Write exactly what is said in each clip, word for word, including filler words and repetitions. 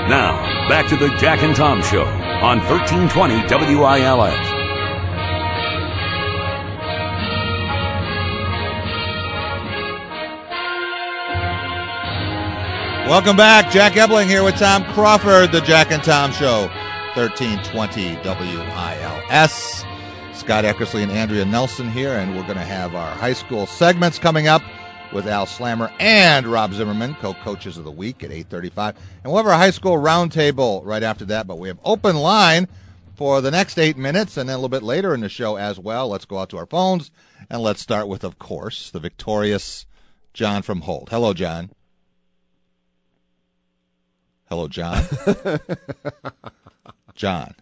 Now, back to the Jack and Tom Show on thirteen twenty W I L S. Welcome back. Jack Ebling here with Tom Crawford, the Jack and Tom Show, thirteen twenty W I L S. Scott Eckersley and Andrea Nelson here, and we're going to have our high school segments coming up with Al Slammer and Rob Zimmerman, co-coaches of the week at eight thirty-five. And we'll have our high school roundtable right after that, but we have open line for the next eight minutes and then a little bit later in the show as well. Let's go out to our phones, and let's start with, of course, the victorious John from Holt. Hello, John. Hello, John. John.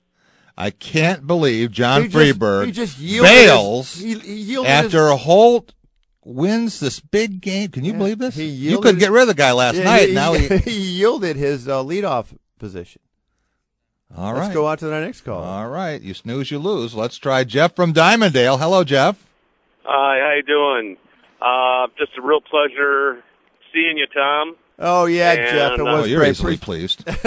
I can't believe John he just, Freeberg he just yielded bails his, he, he yielded after his, Holt wins this big game. Can you yeah, believe this? He you couldn't get rid of the guy last yeah, night. He, now he, he yielded his uh, leadoff position. All right. Let's go out to the next call. All right. You snooze, you lose. Let's try Jeff from Diamondale. Hello, Jeff. Hi, how you doing? Uh, just a real pleasure seeing you, Tom. Oh, yeah, and, Jeff. It was oh, you're great. easily pleased. It's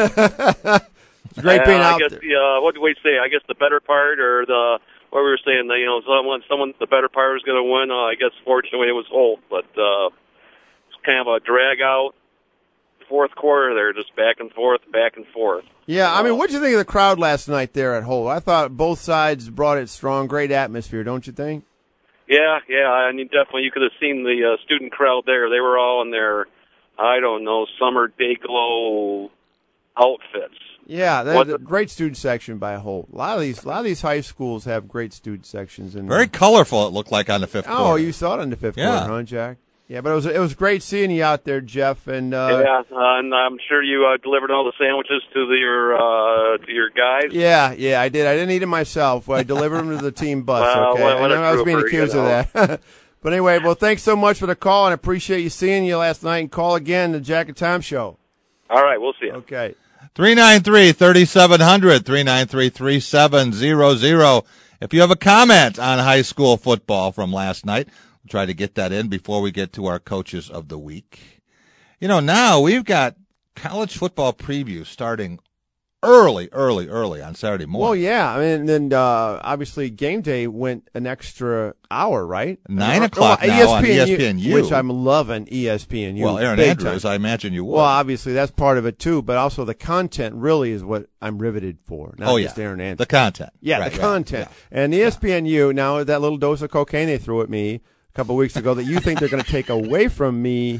great being uh, out I guess there. the, uh, what do we say? I guess the better part, or the what we were saying, that you know, someone, someone, the better part was going to win. Uh, I guess fortunately it was Holt, but uh, it's kind of a drag out fourth quarter there, just back and forth, back and forth. Yeah, I mean, Uh, what did you think of the crowd last night there at Holt? I thought both sides brought it strong, great atmosphere, don't you think? Yeah, yeah, I mean, definitely, you could have seen the uh, student crowd there. They were all in their, I don't know, summer day glow outfits. Yeah, What there's a the- great student section by Holt. A lot of these, a lot of these high schools have great student sections. In Very them. colorful, it looked like, on the fifth Oh, quarter. you saw it in the fifth Yeah. quarter, huh, Jack? Yeah, but it was it was great seeing you out there, Jeff. And uh, yeah, uh, and I'm sure you uh, delivered all the sandwiches to the, your uh, to your guys. yeah, yeah, I did. I didn't eat it myself. I delivered them to the team bus. Well, okay, what- what I a know I was being trooper, accused you of know. that. But anyway, well, thanks so much for the call, and I appreciate you seeing you last night. And call again, the Jack and Tom Show. All right, we'll see you. Okay. three nine three, three seven zero zero, three nine three, three seven zero zero. If you have a comment on high school football from last night, we'll try to get that in before we get to our coaches of the week. You know, now we've got college football preview starting early, early, early on Saturday morning. Well, yeah. I mean, then uh, obviously game day went an extra hour, right? Nine Or- o'clock or now on E S P N U. which I'm loving E S P N U. Well, Aaron big Andrews, time. I imagine you would. Well, obviously that's part of it too, but also the content really is what I'm riveted for. Not oh, yeah. just Aaron Andrews. The content. Yeah, Right, the right, content. yeah. And E S P N U, now that little dose of cocaine they threw at me a couple of weeks ago that you think they're going to take away from me.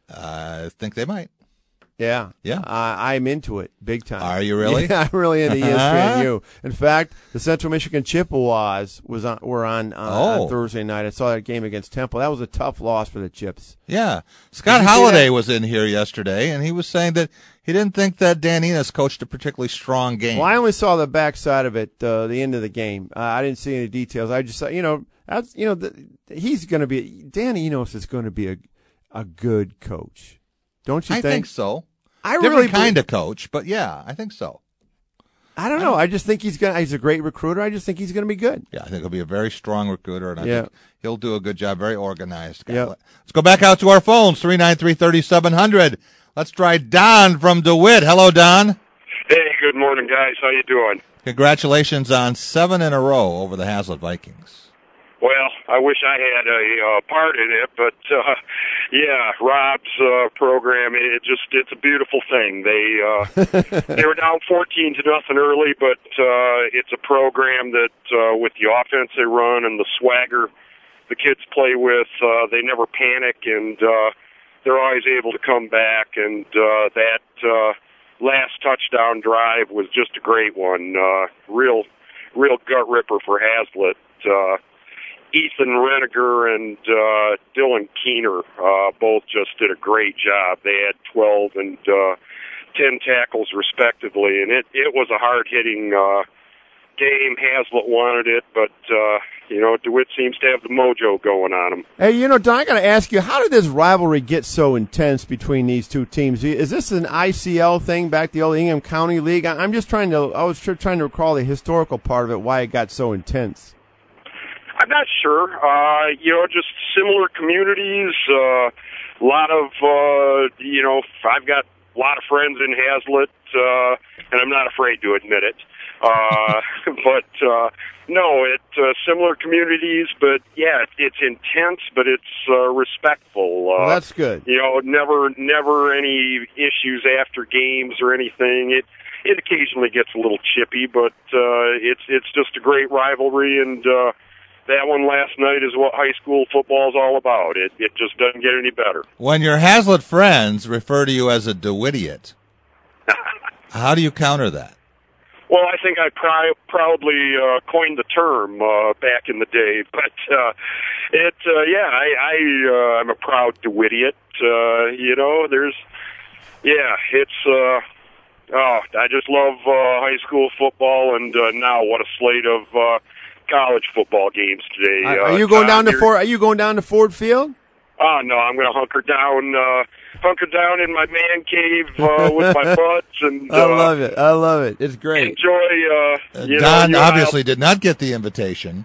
I think they might. Yeah. Yeah. I I'm into it big time. Are you really? Yeah, I'm really into E S P N U. In fact, the Central Michigan Chippewas was on, were on, uh, Oh. on Thursday night. I saw that game against Temple. That was a tough loss for the Chips. Yeah. Scott Did you see Holliday that? was in here yesterday, and he was saying that he didn't think that Dan Enos coached a particularly strong game. Well, I only saw the backside of it, uh, the end of the game. Uh, I didn't see any details. I just saw, you know, that's, you know, the, he's going to be, Dan Enos is going to be a, a good coach. Don't you I think? think so. I Different really kind believe- of coach, but yeah, I think so. I don't know. I just think he's going to, he's a great recruiter. I just think he's going to be good. Yeah, I think he'll be a very strong recruiter, and I Yeah. think he'll do a good job. Very organized guy. Yeah. Let's go back out to our phones, three nine three, three seven zero zero. Let's try Don from DeWitt. Hello, Don. Hey, good morning, guys. How you doing? Congratulations on seven in a row over the Hazlitt Vikings. Well, I wish I had a uh, part in it, but uh, yeah, Rob's uh, program, it just it's a beautiful thing. They uh, they were down fourteen to nothing early, but uh, it's a program that uh, with the offense they run and the swagger the kids play with, uh, they never panic, and uh, they're always able to come back. And uh, that uh, last touchdown drive was just a great one. Uh, real, real gut ripper for Hazlitt. Uh, Ethan Reniger and uh, Dylan Keener uh, both just did a great job. They had twelve and uh, ten tackles respectively, and it, it was a hard-hitting uh, game. Hazlitt wanted it, but, uh, you know, DeWitt seems to have the mojo going on them. Hey, you know, Don, I got to ask you, how did this rivalry get so intense between these two teams? Is this an I C L thing back the old Ingham County League? I- I'm just trying to, I was tr- trying to recall the historical part of it, why it got so intense. I'm not sure. Uh, you know, just similar communities, uh, a lot of uh, uh, you know, I've got a lot of friends in Hazlet, uh, and I'm not afraid to admit it. Uh, but, uh, no, it, uh, similar communities, but yeah, it's intense, but it's, uh, respectful. Uh, well, that's good. You know, never, never any issues after games or anything. It, it occasionally gets a little chippy, but, uh, it's, it's just a great rivalry, and, uh, that one last night is what high school football is all about. It, it just doesn't get any better. When your Hazlet friends refer to you as a DeWittiot, how do you counter that? Well, I think I pr- proudly uh, coined the term uh, back in the day, but uh, it, uh, yeah, I, I uh, I'm a proud DeWittiot. Uh, you know, there's, yeah, it's, uh, oh, I just love uh, high school football, and uh, now what a slate of uh, college football games today. Are, uh, are you going Tom, down to you're- Ford? Are you going down to Ford Field? Oh, no, I'm going to hunker down, uh, hunker down in my man cave uh, with my buds and uh, I love it. I love it. It's great. enjoy. Uh, Uh, you Don know, you obviously did not get the invitation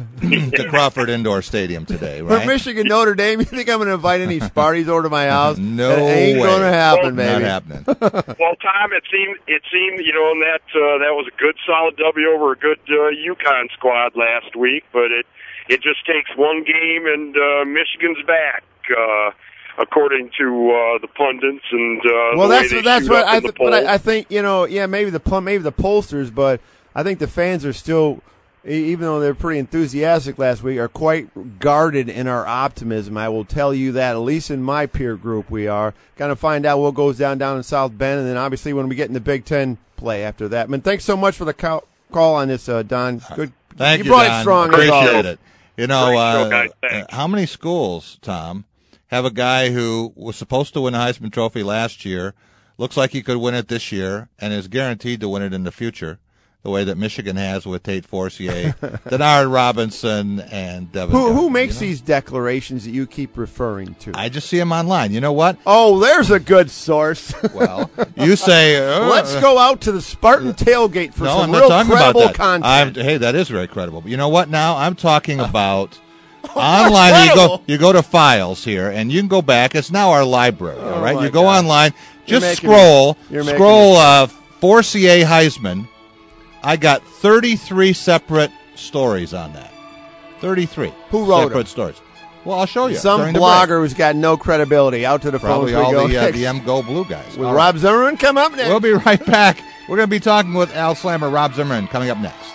to Crawford Indoor Stadium today, For right? Michigan Notre Dame, you think I'm going to invite any Sparties over to my house? No It ain't way. going to happen, Well, baby. Not happening. Well, Tom, it seemed it seemed you know, and that uh, that was a good solid W over a good uh, Yukon squad last week, but it it just takes one game and uh, Michigan's back. Uh, According to uh, the pundits and uh, Well, the that's way they that's shoot what up I. in the Th- but I, I polls. think you know, yeah, maybe the pl- maybe the pollsters, but I think the fans are still, e- even though they're pretty enthusiastic last week, are quite guarded in our optimism. I will tell you that, at least in my peer group, we are going to find out what goes down down in South Bend, and then obviously when we get in the Big Ten play after that. Man, thanks so much for the co- call on this, uh, Don. Good. Thank you, you brought Don. it strong. as Appreciate always. it. You know, Great show, uh, guys. uh, Thanks. how many schools, Tom, have a guy who was supposed to win the Heisman Trophy last year, looks like he could win it this year, and is guaranteed to win it in the future, the way that Michigan has with Tate Forcier, Denard Robinson, and Devin Who who Gardner, makes you know? these declarations that you keep referring to? I just see him online. You know what? oh, there's a good source. Well, you say, uh, Let's go out to the Spartan tailgate for no, some I'm not real talking about credible that. content. I'm, hey, that is very credible. But you know what? Now I'm talking about online. You go, credible. you go to files here, and you can go back. It's now our library. all right, Oh, my you go God. online. You're Just making scroll, me- you're making scroll. me- Uh, Forcier Heisman. I got thirty-three separate stories on that. thirty-three. Who wrote separate them? stories? Well, I'll show you. Some during the blogger break. who's got no credibility. Out to the Probably phones all we go. the, uh, next. the M Go Blue guys. Will All Rob Zimmerman come up next? We'll be right back. We're going to be talking with Al Slammer, Rob Zimmerman, coming up next.